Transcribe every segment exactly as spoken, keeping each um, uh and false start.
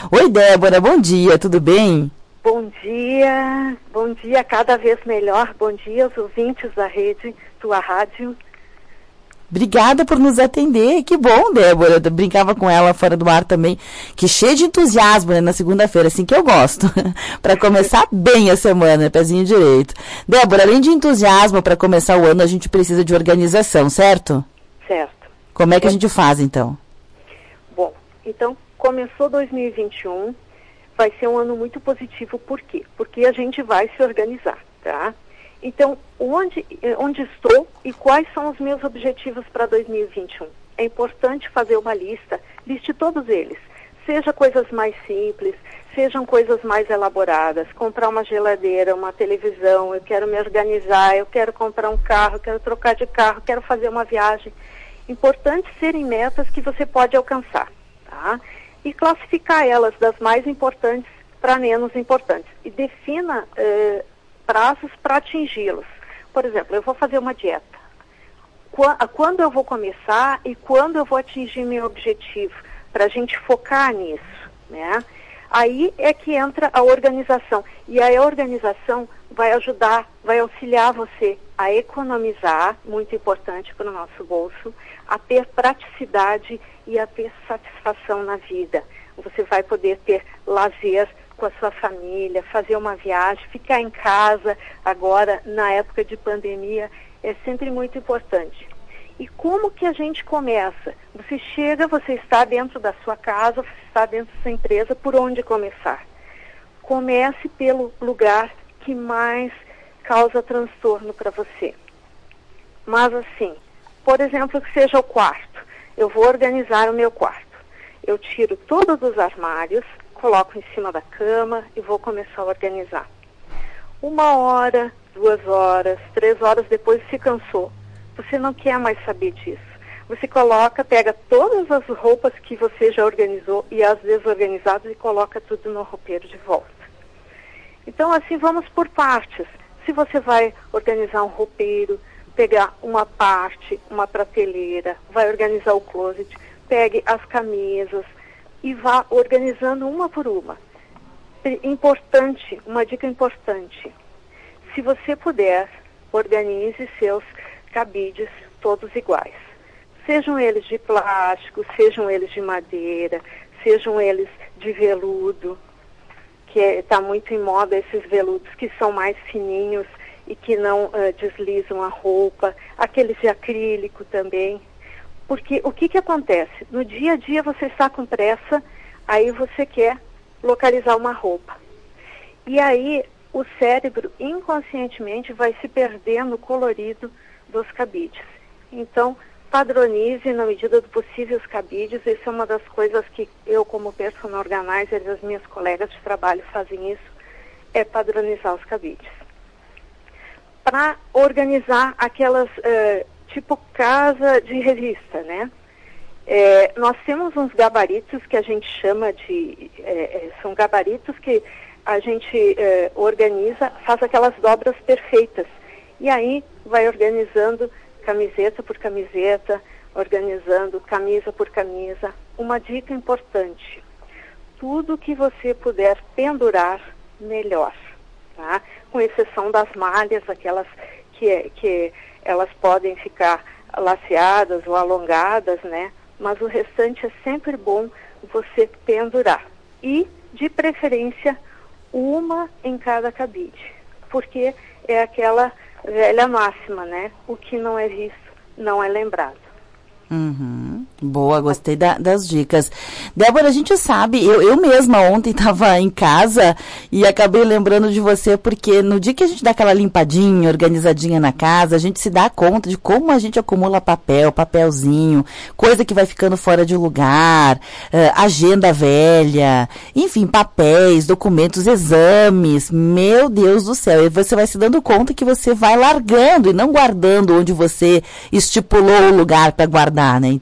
Oi, Débora, bom dia, tudo bem? Bom dia, bom dia, cada vez melhor. Bom dia aos ouvintes da rede, tua rádio. Obrigada por nos atender, que bom, Débora, eu brincava com ela fora do ar também, que cheio de entusiasmo, né, na segunda-feira, assim que eu gosto, para começar bem a semana, pezinho direito. Débora, além de entusiasmo para começar o ano, a gente precisa de organização, certo? Certo. Como é que a gente faz, então? Bom, então, começou dois mil e vinte e um, vai ser um ano muito positivo, por quê? Porque a gente vai se organizar, tá? Então, onde, onde estou e quais são os meus objetivos para dois mil e vinte e um? É importante fazer uma lista, liste todos eles. Seja coisas mais simples, sejam coisas mais elaboradas. Comprar uma geladeira, uma televisão, eu quero me organizar, eu quero comprar um carro, eu quero trocar de carro, quero fazer uma viagem. Importante serem metas que você pode alcançar, tá? E classificar elas das mais importantes para menos importantes. E defina eh, prazos para atingi-los. Por exemplo, eu vou fazer uma dieta. Quando eu vou começar e quando eu vou atingir meu objetivo? Para a gente focar nisso, né? Aí é que entra a organização. E aí a organização vai ajudar, vai auxiliar você a economizar, muito importante para o nosso bolso, a ter praticidade e a ter satisfação na vida. Você vai poder ter lazer com a sua família, fazer uma viagem, ficar em casa agora, na época de pandemia, é sempre muito importante. E como que a gente começa? Você chega, você está dentro da sua casa, você está dentro da sua empresa, por onde começar? Comece pelo lugar que mais causa transtorno para você. Mas assim, por exemplo, que seja o quarto. Eu vou organizar o meu quarto. Eu tiro todos os armários, coloco em cima da cama e vou começar a organizar. Uma hora, duas horas, três horas depois se cansou. Você não quer mais saber disso. Você coloca, pega todas as roupas que você já organizou e as desorganizadas e coloca tudo no roupeiro de volta. Então assim vamos por partes. Se você vai organizar um roupeiro, pegar uma parte, uma prateleira, vai organizar o closet, pegue as camisas e vá organizando uma por uma. Importante, uma dica importante. Se você puder, organize seus cabides todos iguais. Sejam eles de plástico, sejam eles de madeira, sejam eles de veludo, que está muito em moda esses veludos que são mais fininhos e que não uh, deslizam a roupa, aqueles de acrílico também. Porque o que que acontece? No dia a dia você está com pressa, aí você quer localizar uma roupa. E aí o cérebro inconscientemente vai se perdendo no colorido dos cabides. Então, padronize na medida do possível os cabides. Essa é uma das coisas que eu, como personal organizer, e as minhas colegas de trabalho fazem isso, é padronizar os cabides. Para organizar aquelas, uh, tipo casa de revista, né? É, nós temos uns gabaritos que a gente chama de, é, são gabaritos que a gente é, organiza, faz aquelas dobras perfeitas. E aí vai organizando camiseta por camiseta, organizando camisa por camisa. Uma dica importante, tudo que você puder pendurar, melhor, tá? Com exceção das malhas, aquelas que, que elas podem ficar laceadas ou alongadas, né? Mas o restante é sempre bom você pendurar. E, de preferência, uma em cada cabide. Porque é aquela velha máxima, né? O que não é visto não é lembrado. Uhum. Boa, gostei da, das dicas. Débora, a gente sabe, eu, eu mesma ontem estava em casa e acabei lembrando de você porque no dia que a gente dá aquela limpadinha, organizadinha na casa, a gente se dá conta de como a gente acumula papel, papelzinho, coisa que vai ficando fora de lugar, uh, agenda velha, enfim, papéis, documentos, exames, meu Deus do céu, e você vai se dando conta que você vai largando e não guardando onde você estipulou o lugar para guardar, né? Então acaba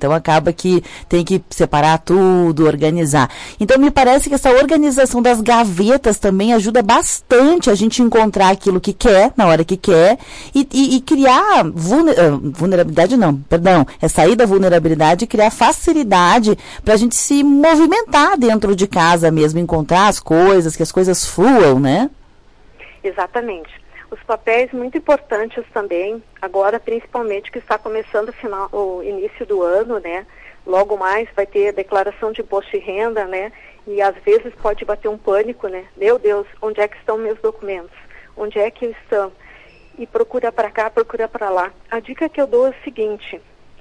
acaba que tem que separar tudo, organizar. Então me parece que essa organização das gavetas também ajuda bastante a gente encontrar aquilo que quer, na hora que quer, e, e, e criar vulner, vulnerabilidade não, perdão, é sair da vulnerabilidade e criar facilidade para a gente se movimentar dentro de casa mesmo, encontrar as coisas, que as coisas fluam, né? Exatamente. Os papéis muito importantes também, agora principalmente que está começando o, final, o início do ano, né? Logo mais vai ter a declaração de imposto de renda, né? E às vezes pode bater um pânico, né? Meu Deus, onde é que estão meus documentos? Onde é que estão? E procura para cá, procura para lá. A dica que eu dou é o seguinte,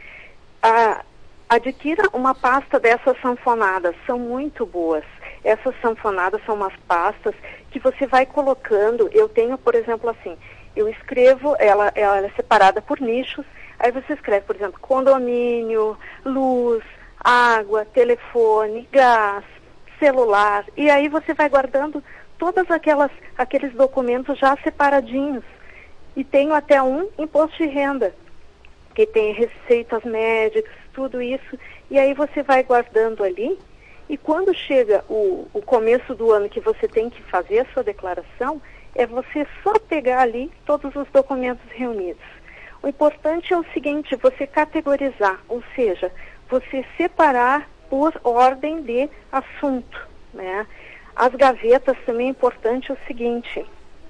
a, adquira uma pasta dessas sanfonadas, são muito boas. Essas sanfonadas são umas pastas que você vai colocando. Eu tenho, por exemplo, assim, eu escrevo, ela, ela é separada por nichos, aí você escreve, por exemplo, condomínio, luz, água, telefone, gás, celular, e aí você vai guardando todas aquelas, aqueles documentos já separadinhos. E tenho até um imposto de renda, que tem receitas médicas, tudo isso, e aí você vai guardando ali. E quando chega o, o começo do ano que você tem que fazer a sua declaração, é você só pegar ali todos os documentos reunidos. O importante é o seguinte, você categorizar, ou seja, você separar por ordem de assunto, né? As gavetas também é importante o seguinte,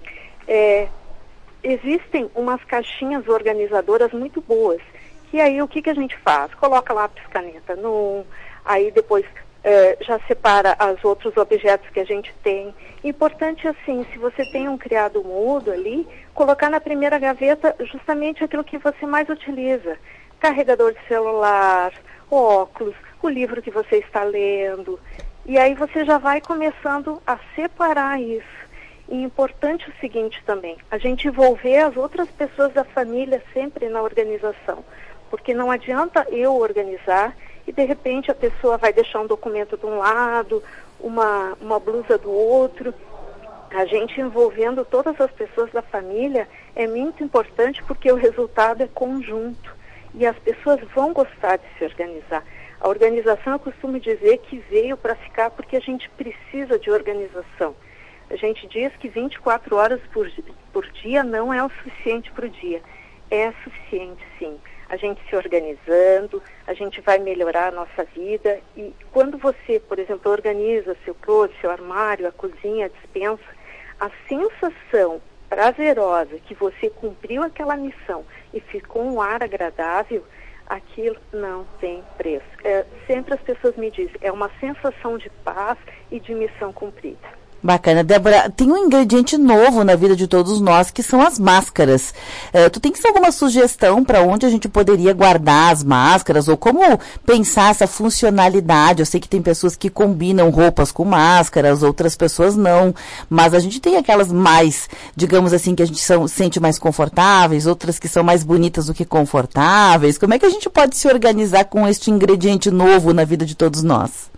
é, existem umas caixinhas organizadoras muito boas, que aí o que, que a gente faz? Coloca lápis, caneta num, aí depois... Uh, já separa os outros objetos que a gente tem. Importante assim, se você tem um criado mudo ali, colocar na primeira gaveta justamente aquilo que você mais utiliza. Carregador de celular, óculos, o livro que você está lendo. E aí você já vai começando a separar isso. E importante o seguinte também, a gente envolver as outras pessoas da família sempre na organização. Porque não adianta eu organizar e de repente a pessoa vai deixar um documento de um lado, uma, uma blusa do outro. A gente envolvendo todas as pessoas da família é muito importante porque o resultado é conjunto e as pessoas vão gostar de se organizar. A organização, eu costumo dizer que veio para ficar porque a gente precisa de organização. A gente diz que vinte e quatro horas por, por dia não é o suficiente para o dia. É suficiente, sim. A gente se organizando, a gente vai melhorar a nossa vida e quando você, por exemplo, organiza seu closet, seu armário, a cozinha, a despensa, a sensação prazerosa que você cumpriu aquela missão e ficou um ar agradável, aquilo não tem preço. É, sempre as pessoas me dizem, é uma sensação de paz e de missão cumprida. Bacana. Débora, tem um ingrediente novo na vida de todos nós, que são as máscaras. É, tu tens alguma sugestão para onde a gente poderia guardar as máscaras, ou como pensar essa funcionalidade? Eu sei que tem pessoas que combinam roupas com máscaras, outras pessoas não, mas a gente tem aquelas mais, digamos assim, que a gente são, sente mais confortáveis, outras que são mais bonitas do que confortáveis. Como é que a gente pode se organizar com este ingrediente novo na vida de todos nós?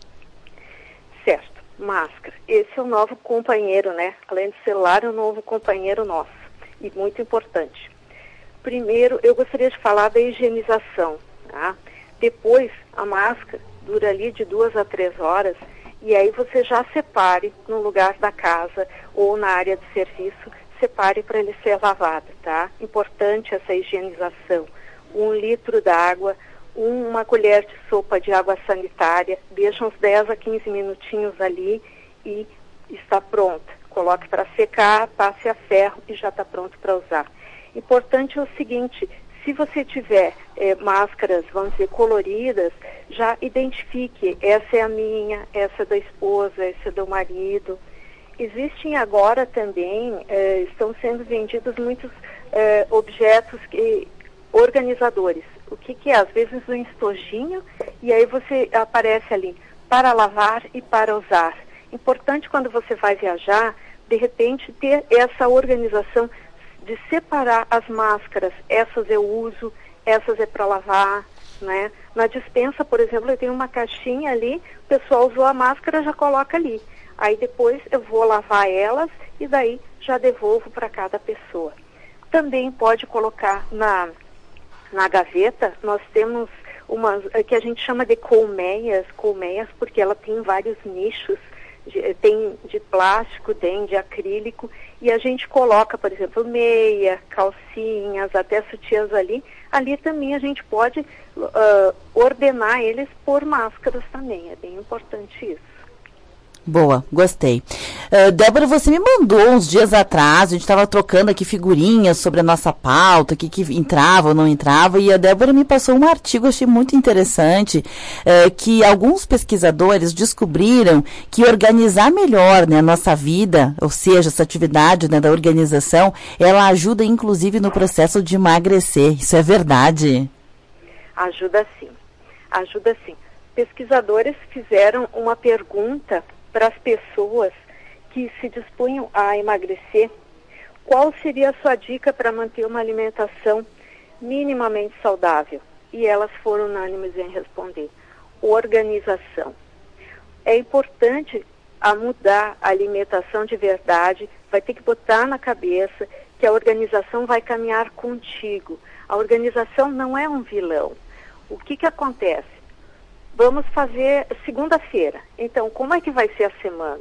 Certo. Máscara. Esse é o novo companheiro, né? Além do celular, é o novo companheiro nosso. E muito importante. Primeiro, eu gostaria de falar da higienização, tá? Depois, a máscara dura ali de duas a três horas e aí você já separe no lugar da casa ou na área de serviço, separe para ele ser lavado, tá? Importante essa higienização. Um litro d'água, uma colher de sopa de água sanitária, deixa uns dez a quinze minutinhos ali e está pronta. Coloque para secar, passe a ferro e já está pronto para usar. Importante é o seguinte, se você tiver é, máscaras, vamos dizer, coloridas, já identifique, essa é a minha, essa é da esposa, essa é do marido. Existem agora também, é, estão sendo vendidos muitos é, objetos que, organizadores. O que, que é? Às vezes um estojinho e aí você aparece ali para lavar e para usar. Importante quando você vai viajar, de repente ter essa organização de separar as máscaras. Essas eu uso, essas é para lavar, né? Na despensa, por exemplo, eu tenho uma caixinha ali, o pessoal usou a máscara, já coloca ali. Aí depois eu vou lavar elas e daí já devolvo para cada pessoa. Também pode colocar na... Na gaveta, nós temos umas que a gente chama de colmeias, colmeias porque ela tem vários nichos, de, tem de plástico, tem de acrílico, e a gente coloca, por exemplo, meia, calcinhas, até sutiãs ali. Ali também a gente pode uh, ordenar eles por máscaras também, é bem importante isso. Boa, gostei. Uh, Débora, você me mandou uns dias atrás, a gente estava trocando aqui figurinhas sobre a nossa pauta, o que, que entrava ou não entrava, e a Débora me passou um artigo, achei muito interessante, uh, que alguns pesquisadores descobriram que organizar melhor, né, a nossa vida, ou seja, essa atividade, né, da organização, ela ajuda inclusive no processo de emagrecer. Isso é verdade? Ajuda sim, ajuda sim. Pesquisadores fizeram uma pergunta para as pessoas que se dispunham a emagrecer, qual seria a sua dica para manter uma alimentação minimamente saudável? E elas foram unânimes em responder: organização. É importante a mudar a alimentação de verdade, vai ter que botar na cabeça que a organização vai caminhar contigo. A organização não é um vilão. O que que acontece? Vamos fazer segunda-feira. Então, como é que vai ser a semana?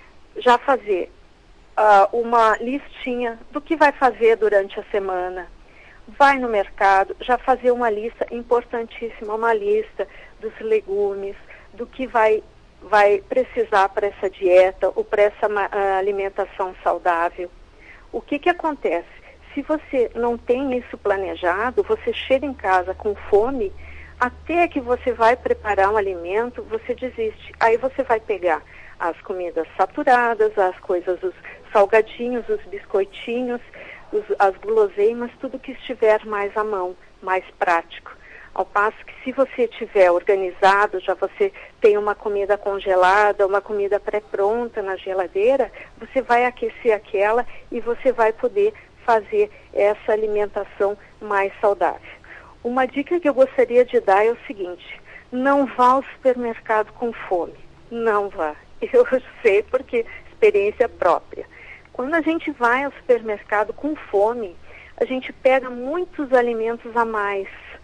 Já fazer uh, uma listinha do que vai fazer durante a semana. Vai no mercado, já fazer uma lista importantíssima, uma lista dos legumes, do que vai, vai precisar para essa dieta ou para essa uh, alimentação saudável. O que que acontece? Se você não tem isso planejado, você chega em casa com fome, até que você vai preparar um alimento, você desiste. Aí você vai pegar as comidas saturadas, as coisas, os salgadinhos, os biscoitinhos, os, as guloseimas, tudo que estiver mais à mão, mais prático. Ao passo que se você tiver organizado, já você tem uma comida congelada, uma comida pré-pronta na geladeira, você vai aquecer aquela e você vai poder fazer essa alimentação mais saudável. Uma dica que eu gostaria de dar é o seguinte: não vá ao supermercado com fome. Não vá. Eu sei porque experiência própria. Quando a gente vai ao supermercado com fome, a gente pega muitos alimentos a mais.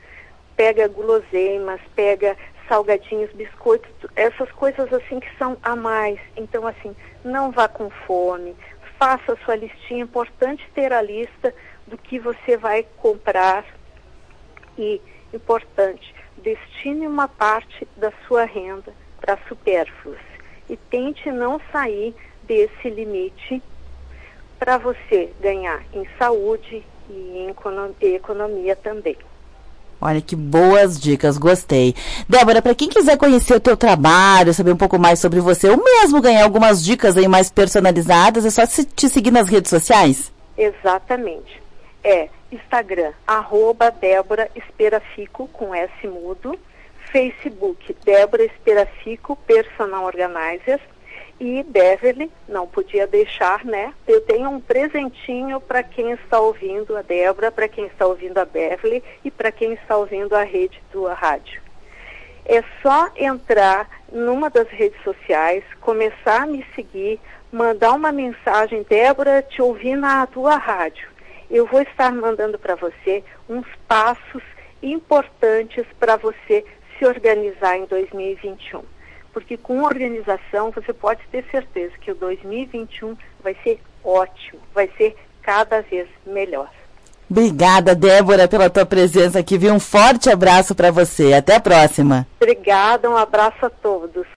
Pega guloseimas, pega salgadinhos, biscoitos, essas coisas assim que são a mais. Então, assim, não vá com fome. Faça a sua listinha. É importante ter a lista do que você vai comprar. E, importante, destine uma parte da sua renda para supérfluos e tente não sair desse limite para você ganhar em saúde e em economia também. Olha que boas dicas, gostei. Débora, para quem quiser conhecer o teu trabalho, saber um pouco mais sobre você, ou mesmo ganhar algumas dicas aí mais personalizadas, é só te seguir nas redes sociais? Exatamente. É Instagram, arroba Débora Esperafico, com S mudo, Facebook, Débora Esperafico, Personal Organizer, e Beverly, não podia deixar, né? Eu tenho um presentinho para quem está ouvindo a Débora, para quem está ouvindo a Beverly e para quem está ouvindo a rede do rádio. É só entrar numa das redes sociais, começar a me seguir, mandar uma mensagem: Débora, te ouvi na tua rádio. Eu vou estar mandando para você uns passos importantes para você se organizar em dois mil e vinte e um. Porque com organização você pode ter certeza que o dois mil e vinte e um vai ser ótimo, vai ser cada vez melhor. Obrigada, Débora, pela tua presença aqui. Um forte abraço para você. Até a próxima. Obrigada, um abraço a todos.